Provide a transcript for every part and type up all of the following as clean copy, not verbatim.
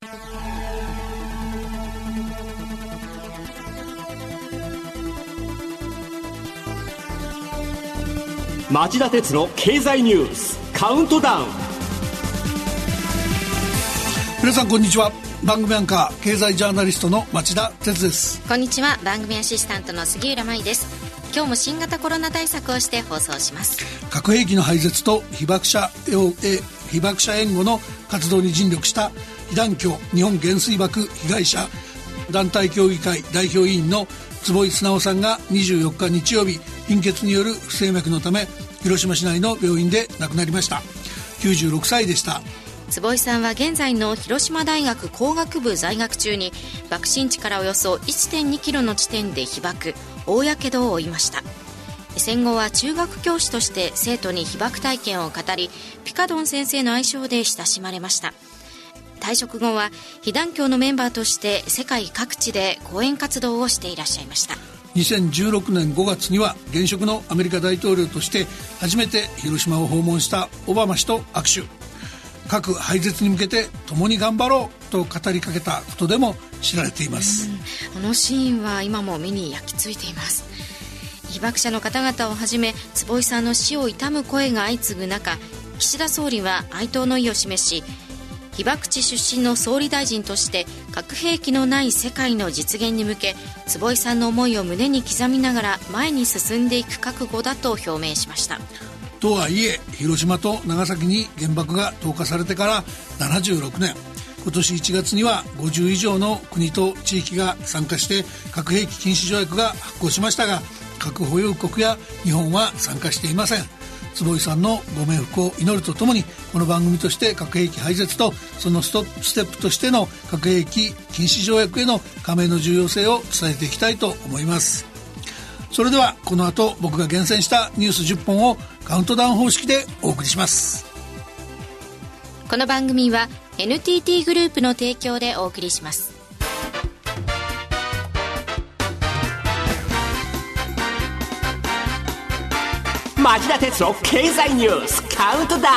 町田鉄の経済ニュースカウントダウン。 皆さんこんにちは。番組アンカー経済ジャーナリストの町田鉄です。 こんにちは。番組アシスタントの杉浦舞です。今日も新型コロナ対策をして放送します。 核兵器の廃絶と被爆者援護の活動に尽力した被団協日本原水爆被害者団体協議会代表委員の坪井直さんが24日日曜日、貧血による不整脈のため広島市内の病院で亡くなりました。96歳でした。 坪井さんは現在の広島大学工学部在学中に爆心地からおよそ 1.2 キロの地点で被爆、大やけどを負いました。戦後は中学教師として生徒に被爆体験を語り、ピカドン先生の愛称で親しまれました。退職後は被団協のメンバーとして世界各地で講演活動をしていらっしゃいました。 2016年5月には現職のアメリカ大統領として初めて広島を訪問したオバマ氏と握手。核廃絶に向けて共に頑張ろうと語りかけたことでも知られています。 このシーンは今も目に焼き付いています。被爆者の方々をはじめ坪井さんの死を悼む声が相次ぐ中、岸田総理は哀悼の意を示し、被爆地出身の総理大臣として核兵器のない世界の実現に向け、坪井さんの思いを胸に刻みながら前に進んでいく覚悟だと表明しました。 とはいえ広島と長崎に原爆が投下されてから76年、今年1月には50以上の国と地域が参加して核兵器禁止条約が発効しましたが、核保有国や日本は参加していません。坪井さんのご冥福を祈るとともに、この番組として核兵器廃絶とそのステップとしての核兵器禁止条約への加盟の重要性を伝えていきたいと思います。それではこの後僕が厳選したニュース10本をカウントダウン方式でお送りします。 この番組は NTT グループの提供でお送りします。 町田鉄の経済ニュースカウントダウン。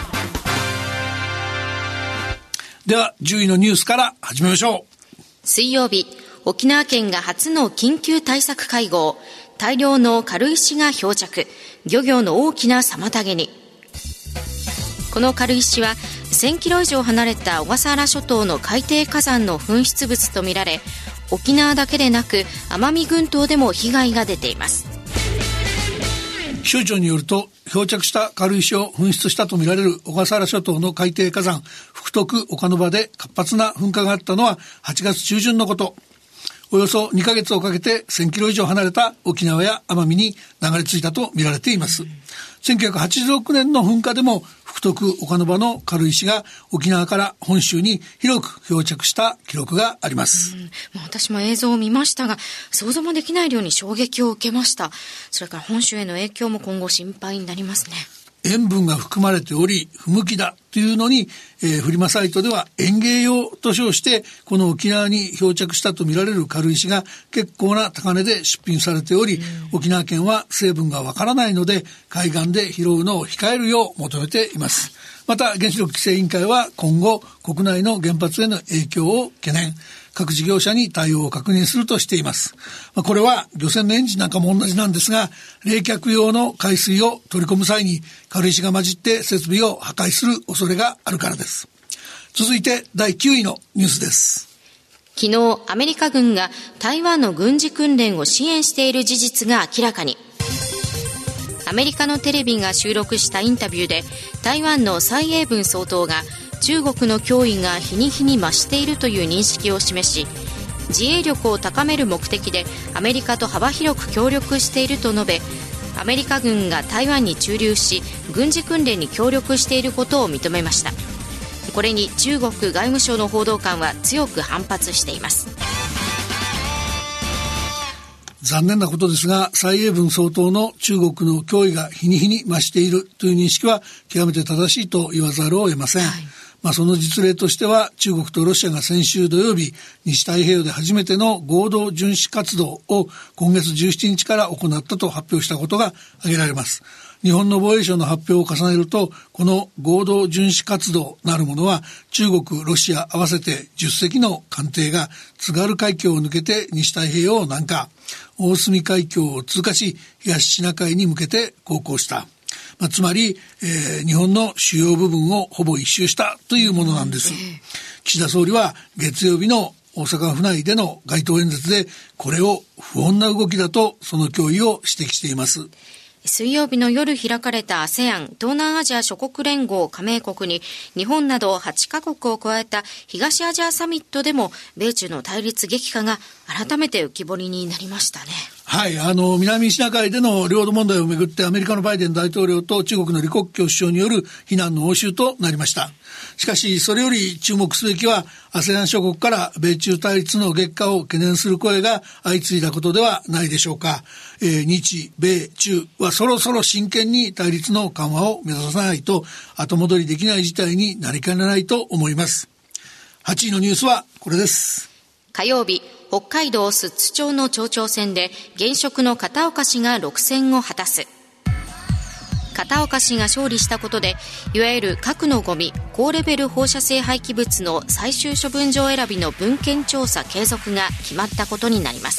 では10位のニュースから始めましょう。 水曜日、沖縄県が初の緊急対策会合、大量の軽石が漂着、漁業の大きな妨げに。この軽石は1000キロ以上離れた小笠原諸島の海底火山の噴出物とみられ、沖縄だけでなく奄美群島でも被害が出ています。 気象庁によると、漂着した軽石を噴出したとみられる小笠原諸島の海底火山福徳岡ノ場で活発な噴火があったのは8月中旬のこと。およそ2ヶ月をかけて1000キロ以上離れた沖縄や奄美に流れ着いたと見られています。1986年の噴火でも福徳岡ノ場の軽石が沖縄から本州に広く漂着した記録があります。 私も映像を見ましたが、想像もできない量に衝撃を受けました。それから本州への影響も今後心配になりますね。 塩分が含まれており不向きだというのに、フリマサイトでは園芸用と称してこの沖縄に漂着したとみられる軽石が結構な高値で出品されており、沖縄県は成分がわからないので海岸で拾うのを控えるよう求めています。また原子力規制委員会は今後国内の原発への影響を懸念、各事業者に対応を確認するとしています。これは漁船のエンジンなんかも同じなんですが、冷却用の海水を取り込む際に軽石が混じって設備を破壊する恐れがあるからです。続いて第9位のニュースです。 昨日アメリカ軍が台湾の軍事訓練を支援している事実が明らかに。アメリカのテレビが収録したインタビューで、台湾の蔡英文総統が中国の脅威が日に日に増しているという認識を示し、自衛力を高める目的でアメリカと幅広く協力していると述べ、アメリカ軍が台湾に駐留し軍事訓練に協力していることを認めました。これに中国外務省の報道官は強く反発しています。 残念なことですが、蔡英文総統の中国の脅威が日に日に増しているという認識は極めて正しいと言わざるを得ません。 その実例としては中国とロシアが先週土曜日西太平洋で初めての合同巡視活動を今月17日から行ったと発表したことが挙げられます。日本の防衛省の発表を重ねると、この合同巡視活動なるものは中国、ロシア合わせて10隻の艦艇が津軽海峡を抜けて西太平洋を南下、大隅海峡を通過し東シナ海に向けて航行した。つまり、日本の主要部分をほぼ一周したというものなんです。岸田総理は月曜日の大阪府内での街頭演説でこれを不穏な動きだとその脅威を指摘しています。 水曜日の夜開かれた ASEAN 東南アジア諸国連合加盟国に日本など8カ国を加えた東アジアサミットでも米中の対立激化が改めて浮き彫りになりましたね。 はい、南シナ海での領土問題をめぐってアメリカのバイデン大統領と中国の李克強首相による非難の応酬となりました。しかしそれより注目すべきは ASEAN 諸国から米中対立の激化を懸念する声が相次いだことではないでしょうか。日米中はそろそろ真剣に対立の緩和を目指さないと後戻りできない事態になりかねないと思います。8位のニュースはこれです。 火曜日、北海道寿都町の町長選で現職の片岡氏が6選を果たす。片岡氏が勝利したことでいわゆる核のゴミ、高レベル放射性廃棄物の最終処分場選びの文献調査継続が決まったことになります。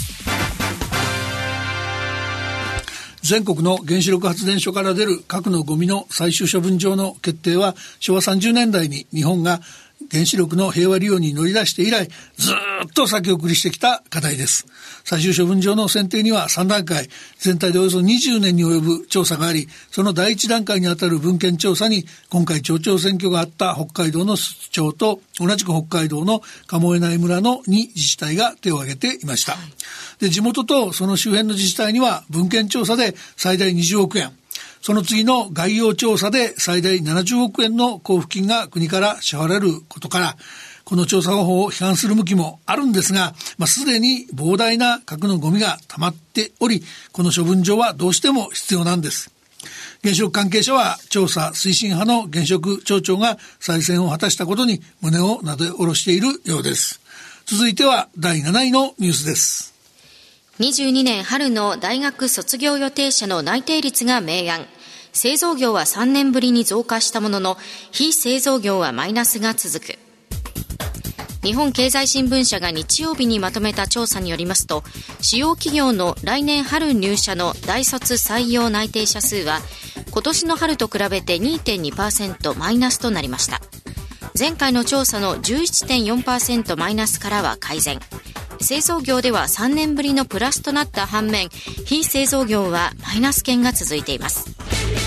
全国の原子力発電所から出る核のゴミの最終処分場の決定は昭和30年代に日本が原子力の平和利用に乗り出して以来ずっと先送りしてきた課題です。最終処分場の選定には3段階、全体でおよそ20年に及ぶ調査があり、その第1段階にあたる文献調査に今回町長選挙があった北海道の寿都町と同じく北海道の鴨江内村の2自治体が手を挙げていました。で、地元とその周辺の自治体には文献調査で最大20億円、その次の概要調査で最大70億円の交付金が国から支払われることから、この調査方法を批判する向きもあるんですが、すでに膨大な核のゴミが溜まっており、この処分場はどうしても必要なんです。原子力関係者は調査推進派の現職町長が再選を果たしたことに胸をなで下ろしているようです。続いては第7位のニュースです。 22年春の大学卒業予定者の内定率が明暗。製造業は3年ぶりに増加したものの、非製造業はマイナスが続く。日本経済新聞社が日曜日にまとめた調査によりますと、主要企業の来年春入社の大卒採用内定者数は、今年の春と比べて 2.2% マイナスとなりました。前回の調査の 11.4% マイナスからは改善。製造業では3年ぶりのプラスとなった反面、非製造業はマイナス圏が続いています。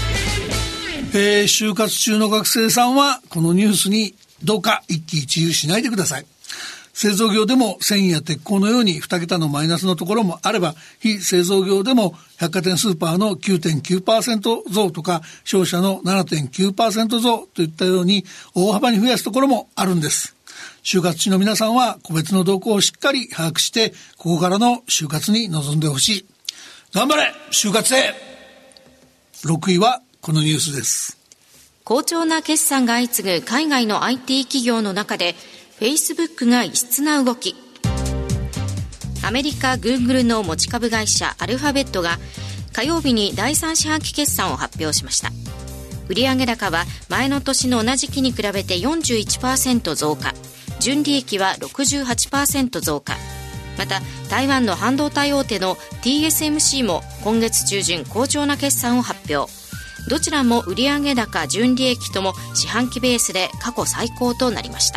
就活中の学生さんはこのニュースにどうか一喜一憂しないでください。製造業でも繊維や鉄鋼のように2桁のマイナスのところもあれば、非製造業でも百貨店スーパーの 9.9% 増とか商社の 7.9% 増といったように大幅に増やすところもあるんです。就活中の皆さんは個別の動向をしっかり把握してここからの就活に臨んでほしい。頑張れ就活生。6位はこのニュースです。 好調な決算が相次ぐ海外の IT 企業の中で Facebook が異質な動き。アメリカ Google の持ち株会社アルファベットが火曜日に第3四半期決算を発表しました。売上高は前の年の同じ期に比べて 41% 増加、純利益は 68% 増加。また台湾の半導体大手の TSMC も今月中旬好調な決算を発表。どちらも売上高、純利益とも四半期ベースで過去最高となりました。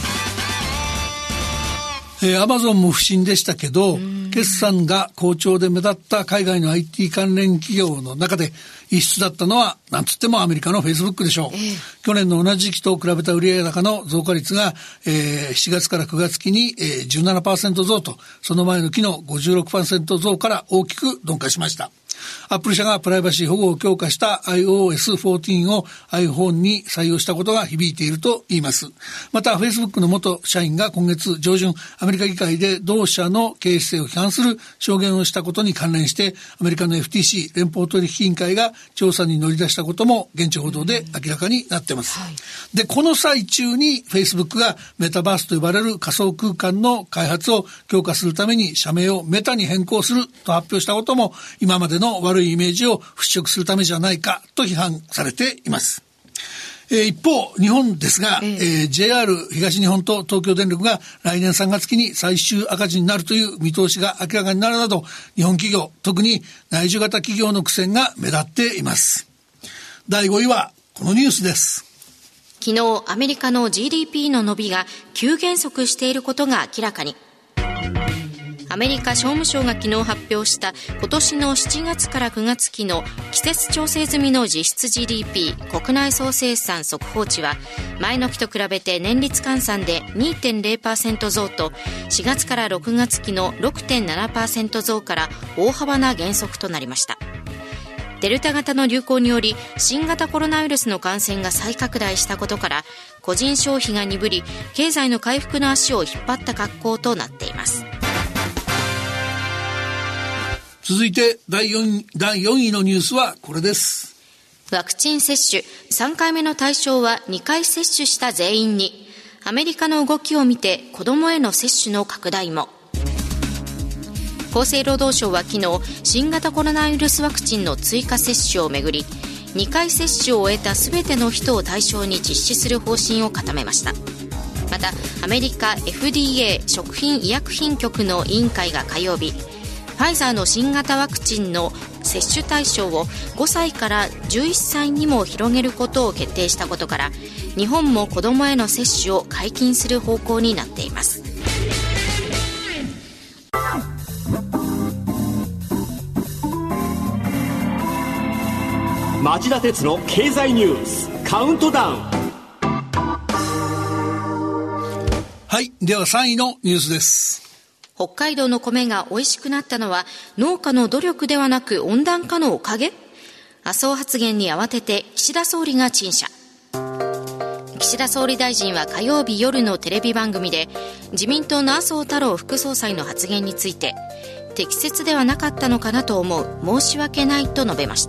アマゾンも不振でしたけど、決算が好調で目立った海外の IT 関連企業の中で異質だったのはなんつってもアメリカの Facebook でしょう。去年の同じ時期と比べた売上高の増加率が、7月から9月期に、17% 増と、その前の期の 56% 増から大きく鈍化しました。アップル社がプライバシー保護を強化した iOS14 を iPhone に採用したことが響いていると言います。また Facebook の元社員が今月上旬アメリカ議会で同社の経営姿勢を批反する証言をしたことに関連してアメリカの FTC 連邦取引委員会が調査に乗り出したことも現地報道で明らかになっています、でこの最中に Facebook がメタバースと呼ばれる仮想空間の開発を強化するために社名をメタに変更すると発表したことも今までの悪いイメージを払拭するためじゃないかと批判されています。一方日本ですが、JR 東日本と東京電力が来年3月期に最終赤字になるという見通しが明らかになるなど日本企業特に内需型企業の苦戦が目立っています。第5位はこのニュースです。 昨日アメリカの GDP の伸びが急減速していることが明らかに。アメリカ商務省が昨日発表した今年の7月から9月期の季節調整済みの実質 GDP 国内総生産速報値は前の期と比べて年率換算で 2.0% 増と4月から6月期の 6.7% 増から大幅な減速となりました。デルタ型の流行により新型コロナウイルスの感染が再拡大したことから個人消費が鈍り経済の回復の足を引っ張った格好となっています。 続いて第4位のニュースはこれです。 ワクチン接種3回目の対象は2回接種した全員に。アメリカの動きを見て子どもへの接種の拡大も。厚生労働省は昨日新型コロナウイルスワクチンの追加接種をめぐり2回接種を終えたすべての人を対象に実施する方針を固めました。またアメリカ FDA 食品医薬品局の委員会が火曜日ファイザーの新型ワクチンの接種対象を5歳から11歳にも広げることを決定したことから日本も子どもへの接種を解禁する方向になっています。 町田鉄の経済ニュースカウントダウン。 はい、では3位のニュースです。 北海道の米が美味しくなったのは農家の努力ではなく温暖化のおかげ？麻生発言に慌てて岸田総理が陳謝。岸田総理大臣は火曜日夜のテレビ番組で自民党の麻生太郎副総裁の発言について適切ではなかったのかなと思う、申し訳ないと述べました。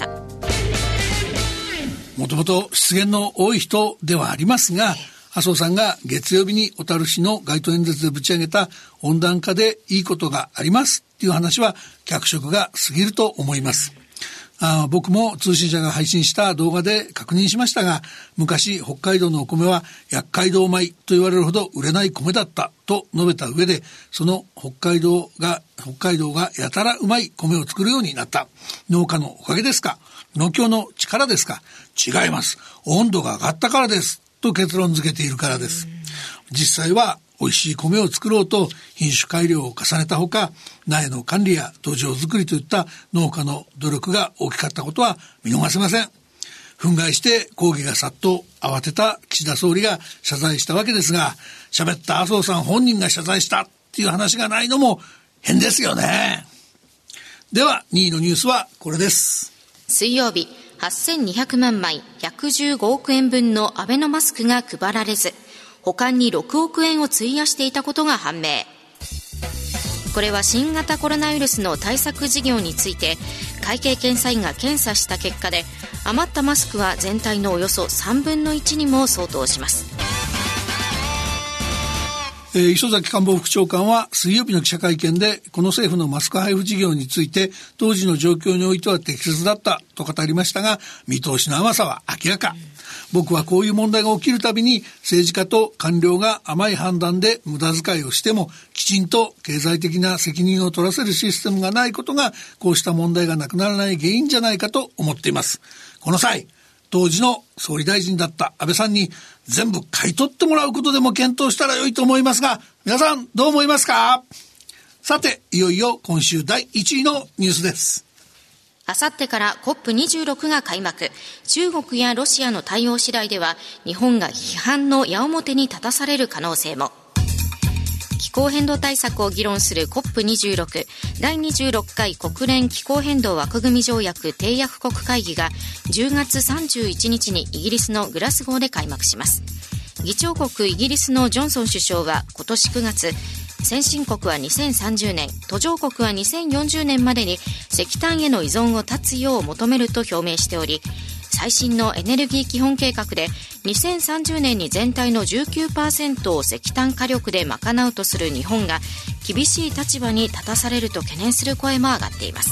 もともと失言の多い人ではありますが麻生さんが月曜日に小樽市の街頭演説でぶち上げた温暖化でいいことがありますっていう話は脚色が過ぎると思います。僕も通信社が配信した動画で確認しましたが昔北海道のお米は厄介道米と言われるほど売れない米だったと述べた上でその北海道がやたらうまい米を作るようになった農家のおかげですか、農協の力ですか、違います、温度が上がったからですと結論付けているからです。実際は美味しい米を作ろうと品種改良を重ねたほか苗の管理や土壌作りといった農家の努力が大きかったことは見逃せません。憤慨して抗議が殺到、慌てた岸田総理が謝罪したわけですが喋った麻生さん本人が謝罪したっていう話がないのも変ですよね。では2位のニュースはこれです。 水曜日8200万枚115億円分のアベノマスクが配られず保管に6億円を費やしていたことが判明。これは新型コロナウイルスの対策事業について会計検査院が検査した結果で余ったマスクは全体のおよそ3分の1にも相当します。 磯崎官房副長官は水曜日の記者会見でこの政府のマスク配布事業について当時の状況においては適切だったと語りましたが見通しの甘さは明らか。僕はこういう問題が起きるたびに政治家と官僚が甘い判断で無駄遣いをしてもきちんと経済的な責任を取らせるシステムがないことがこうした問題がなくならない原因じゃないかと思っています。この際当時の総理大臣だった安倍さんに全部買い取ってもらうことでも検討したら良いと思いますが皆さんどう思いますか。さていよいよ今週第1位のニュースです。 あさってから COP26 が開幕。中国やロシアの対応次第では日本が批判の矢面に立たされる可能性も。気候変動対策を議論する COP26 第26回国連気候変動枠組条約締約国会議が10月31日にイギリスのグラスゴーで開幕します。議長国イギリスのジョンソン首相は今年9月先進国は2030年、途上国は2040年までに石炭への依存を断つよう求めると表明しており、最新のエネルギー基本計画で2030年に全体の 19% を石炭火力で賄うとする日本が厳しい立場に立たされると懸念する声も上がっています。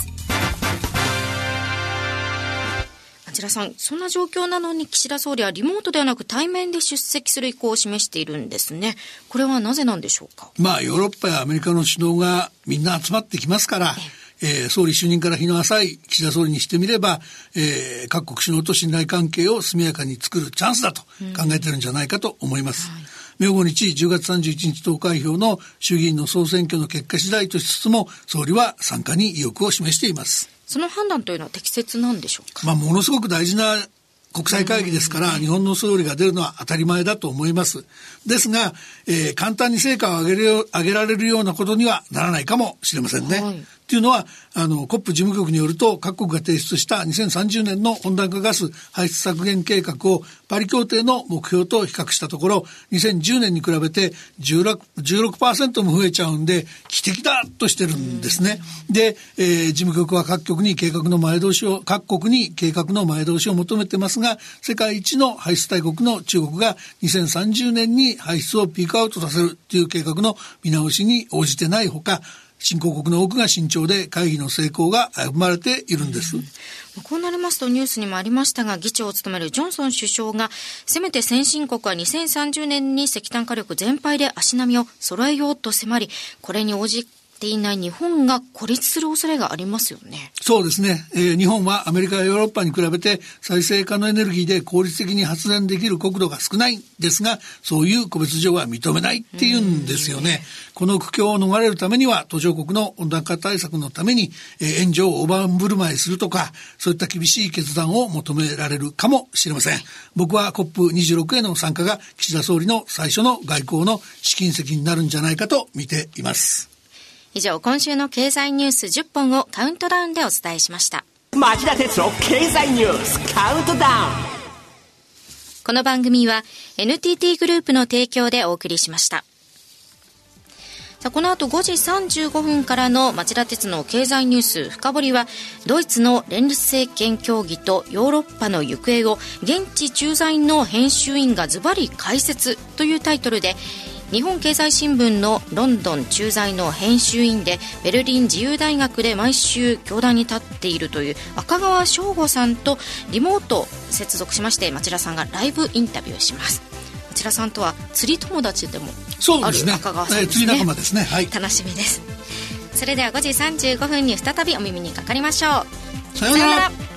町田さん、そんな状況なのに岸田総理はリモートではなく対面で出席する意向を示しているんですね。これはなぜなんでしょうか。 ヨーロッパやアメリカの首脳がみんな集まってきますから、総理就任から日の浅い岸田総理にしてみれば、各国首脳と信頼関係を速やかに作るチャンスだと考えてるんじゃないかと思います。明後日10月31日投開票の衆議院の総選挙の結果次第としつつも、総理は参加に意欲を示しています。 その判断というのは適切なんでしょうか。 ものすごく大事な国際会議ですから、日本の総理が出るのは当たり前だと思います。ですが、簡単に成果を上げられるようなことにはならないかもしれませんね。というのはCOP 事務局によると、各国が提出した2030年の温暖化ガス排出削減計画をパリ協定の目標と比較したところ、2010年に比べて 16% も増えちゃうんで危機的だとしてるんですね。で、事務局は各国に計画の前倒しを求めてますが、世界一の排出大国の中国が2030年に排出をピークアウトさせるという計画の見直しに応じてないほか、新興国の多くが慎重で会議の成功が危ぶまれているんです。 こうなりますとニュースにもありましたが、議長を務めるジョンソン首相がせめて先進国は2030年に石炭火力全廃で足並みを揃えようと迫り、これに応じていない日本が孤立する恐れがありますよね。 そうですね、日本はアメリカやヨーロッパに比べて再生可能エネルギーで効率的に発電できる国土が少ないんですが、そういう個別上は認めないっていうんですよね。この苦境を逃れるためには、途上国の温暖化対策のために、援助を大盤振る舞いするとか、そういった厳しい決断を求められるかもしれません。僕は COP26 への参加が岸田総理の最初の外交の試金石になるんじゃないかと見ています。 以上、今週の経済ニュース10本をカウントダウンでお伝えしました。 町田鉄の経済ニュースカウントダウン。 この番組は NTT グループの提供でお送りしました。さあ、この後5時35分からの町田鉄の経済ニュース深掘りは、ドイツの連立政権協議とヨーロッパの行方を現地駐在の編集員がズバリ解説というタイトルで、日本経済新聞のロンドン駐在の編集員でベルリン自由大学で毎週教壇に立っているという赤川翔吾さんとリモート接続しまして、町田さんがライブインタビューします。町田さんとは釣り友達でもある赤川さんですね。 釣り仲間ですね、はい、 楽しみです。それでは5時35分に再びお耳にかかりましょう。 さようなら。